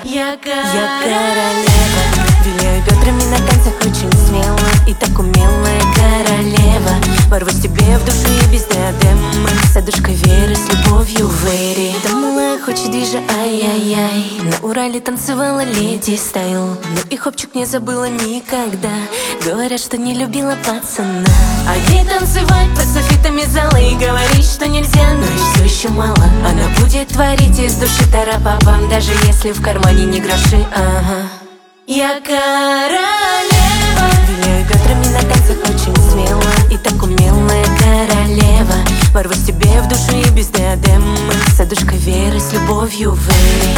Я королева, виляю бедрами на танцах очень смело. И так умелая королева. Ворвусь тебе в душу и без диадемы. С одушкой веры, с любовью в эре. Да малая хочет движа, ай-яй-яй. На Урале танцевала леди стайл. Но и хопчик не забыла никогда. Говорят, что не любила пацана. А ей танцевать под софитами зала и говорить, что нельзя, но и все еще мало. Она будет творить из души тарапапам, даже если в кармане не гроши, ага. Я королева, виляю бедрами на танцах очень смело. И так умелая королева. Ворвусь тебе в душу и без диадемы. С одушкой веры, с любовью в эре.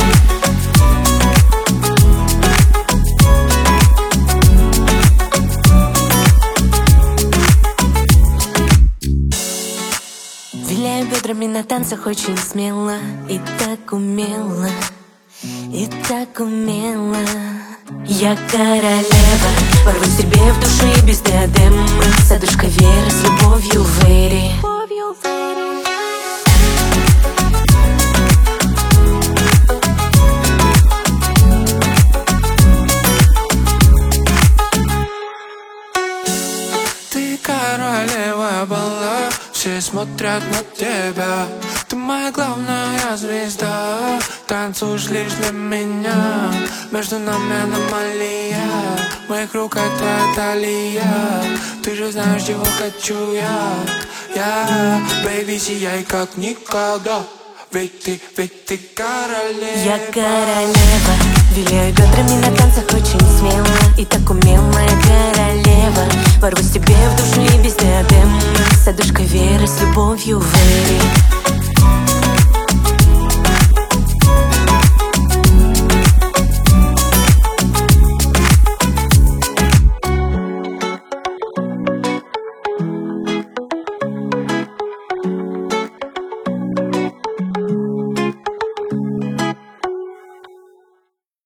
Виляю бедрами на танцах очень смело. И так умело, и так умело. Я королева, ворвусь тебе в душу и без диадемы. С одушкой веры, с любовью в эре. Ты королева бала, все смотрят на тебя. Ты моя главная звезда, танцуешь лишь для меня. Между нами аномалия, в моих руках твоя талия. Ты же знаешь, чего хочу я, бэйби, сияй как никогда. Ведь ты королева. Я королева, виляю бедрами на танцах очень смело. И так умелая королева. Ворвусь тебе в душу и без диадемы. С одушкой веры, с любовью в эре.